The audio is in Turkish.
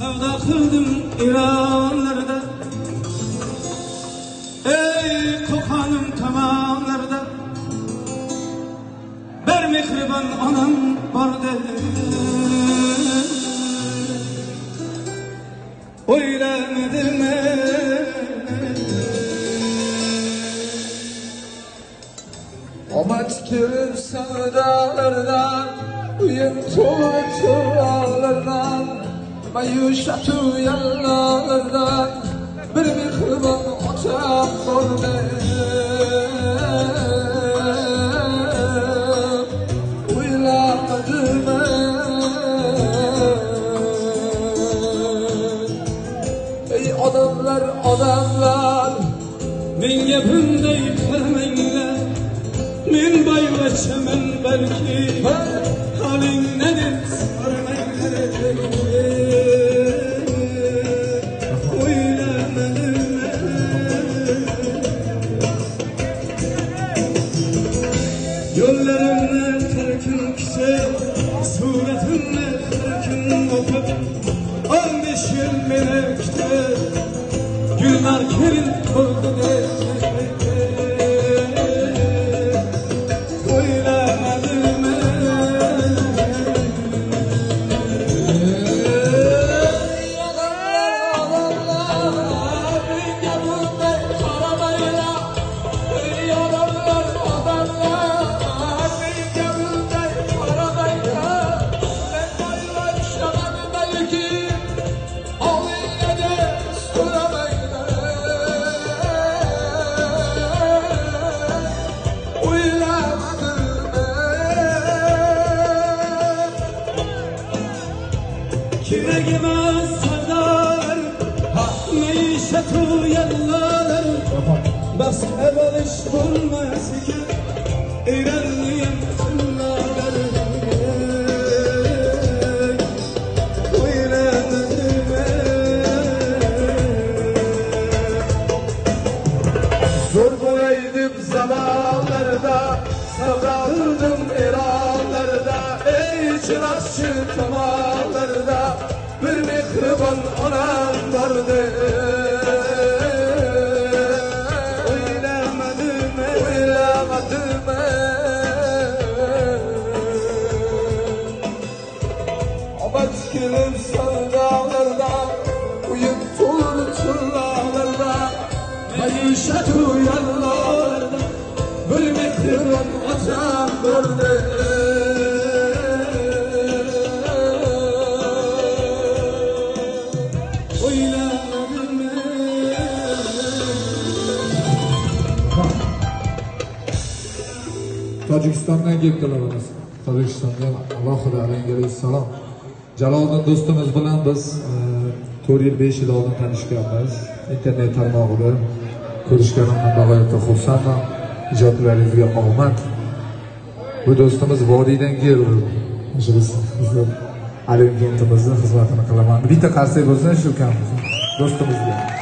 Sevda kıldım İranlarda, ey kokanım tamamlarda. Ber mihriban anam var dedi. Oylemedim Amat girir sevdalardan, uyum tuğalardan, mayuşatu yanlardan, bir mihriban otam oldu. Uylamadım ey adamlar, adamlar, men gapimda yıkılmayla, men boyvachaman balki, haling nedir sormayla. O'ylamadim yo'llarimni bir kun kutib, suratimni bir kun o'qib, 15 yil meni kutib, gullar kelin bo'ldi deb. Kürek yemez sardar, meşetu yallar, bas evaliş bulmaz ki, İranlıyım kıllar. zor boyaydım zamanlarda, savradırdım İranlarda, ey çırakçı tamalarda, bir mihriban anam vardı. Oylamadım Uylamadım amat girir sevdalarda, uyum tulur turlarlarda, mayuşatu yanlarda, bir mihriban otam vardı. Tojikistondan kelibdilar biz. Tojikistondan alohida alayhissalom. Jaloliddin do'stimiz bilan biz 4 yil 5 yil oldin tanishganmiz. Internet tarmog'ida ko'rishganimdan bag'oyatda xursandman. Ijodlaringizga omad. Bu do'stimiz vodiydan keldi. Biz Alimkentimizni xizmatini qilaman. Bitta qarsak bo'lsa shu kam do'stimizga.